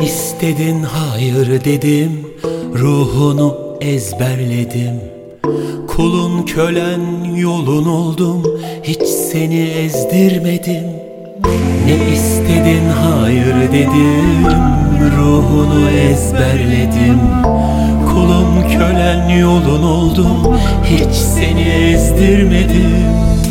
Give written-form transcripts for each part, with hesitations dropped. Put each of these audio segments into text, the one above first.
istedin hayır dedim, ruhunu ezberledim. Kulun kölen yolun oldum, hiç seni ezdirmedim. Ne istedin hayır dedim, ruhunu ezberledim. Kulun kölen yolun oldum, hiç seni ezdirmedim.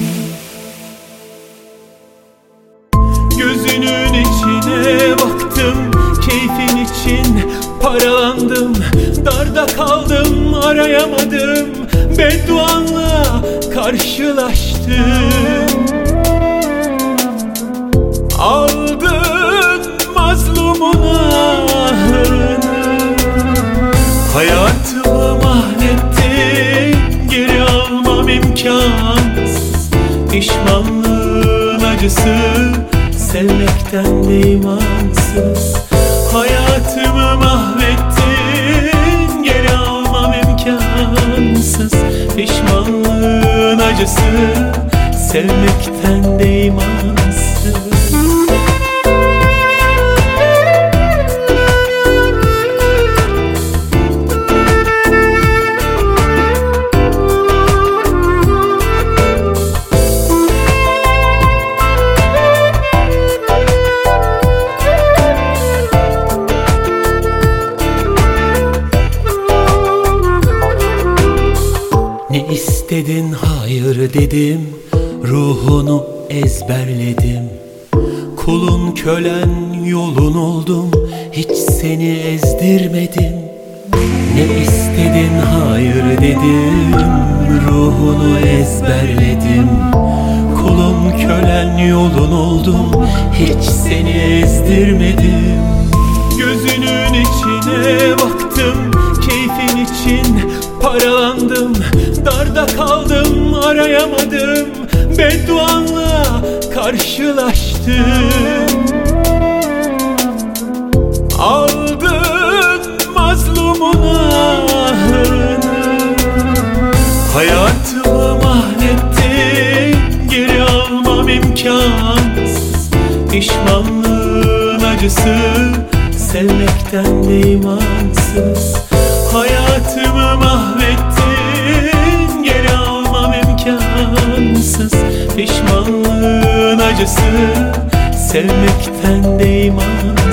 Gözünün içine baktım, keyfin için paralandım. Darda kaldım, arayamadım, bedduanla karşılaştım. Aldın mazlumun ahını, hayatımı mahvettin, geri almam imkansız. Pişmanlığın acısı sevmekten de imansız. Hayatımı mahvettin, geri almam imkansız. Pişmanlığın acısı sevmekten de imansız. Ne istedin hayır dedim, ruhunu ezberledim. Kulun kölen yolun oldum, hiç seni ezdirmedim. Ne istedin hayır dedim, ruhunu ezberledim. Kulun kölen yolun oldum, hiç seni ezdirmedim. Gözünün içine baktım, keyfin için paralandım. Darda kaldım, arayamadım, bedduanla karşılaştım. Aldın mazlumun ahını, hayatımı mahvettin, geri almam imkansız. Pişmanlığın acısı sevmekten de imansız. Hayatımı mahvettin, geri almam imkansız. Pişmanlığın acısı sevmekten de imansız.